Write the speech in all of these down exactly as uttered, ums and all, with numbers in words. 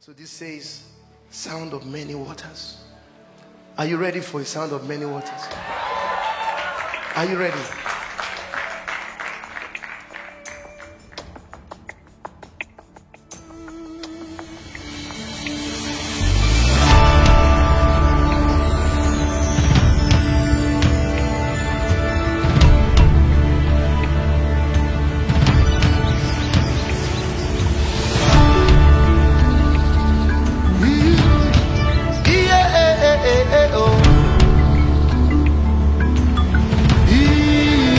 So this says, sound of many waters. Are you ready for a sound of many waters? Are you ready? Yeah, oh.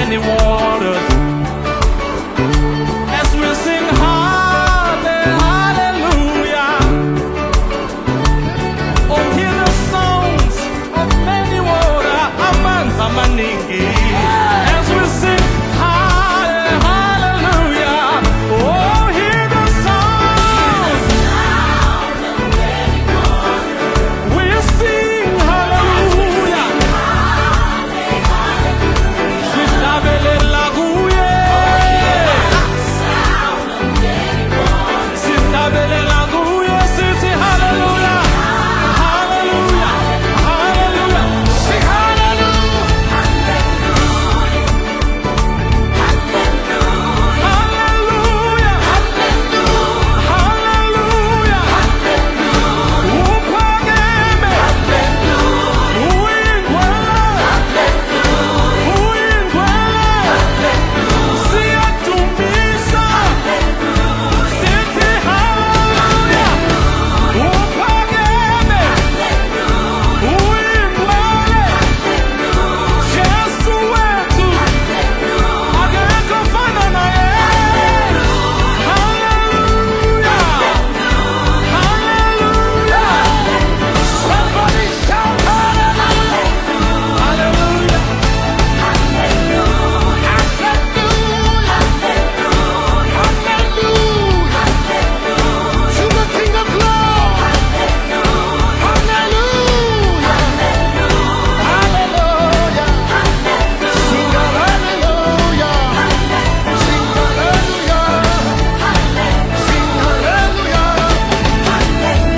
many waters. As we sing hallelujah, oh, hear the sounds of many waters. Amanza maningi. As we sing hallelujah, oh, hear the sounds. We sing hallelujah. Sitabele laguye. Sitabele laguye. Sisi hallelujah. Hallelujah. Hallelujah. Sing hallelujah. Hallelujah. Hallelujah. Upageme. Uingwele. Uingwele. Siyatumisa. Sithi hallelujah. Upageme. Uingwele. Jesu wetu. Akekho fana naye. Hallelujah. Hallelujah. Somebody shout hallelujah. Hallelujah. Hallelujah. Hallelujah. To the King of Glory. Hallelujah. Hallelujah. Sing hallelujah. Sing hallelujah. Sing hallelujah.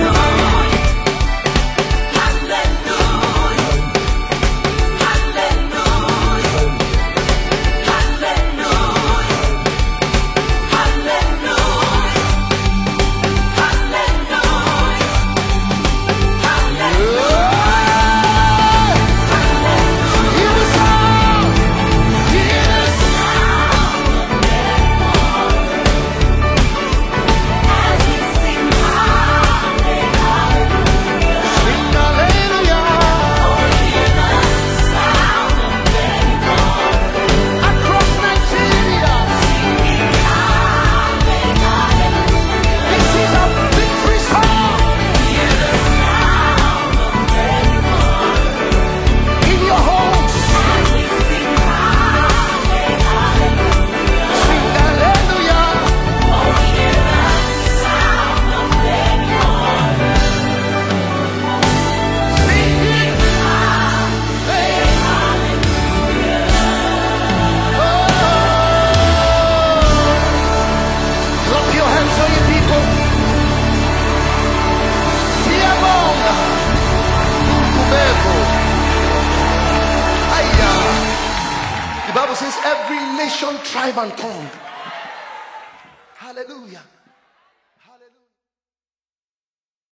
Hear the sound. Hear the sound. Sing hallelujah. Across Nigeria. This is a victory song. In your homes. Sing hallelujah. Sing clap your hands for you people. Siamonga. Kubebo. Aya. The Bible says every nation, tribe, and tongue. Hallelujah. Hallelujah.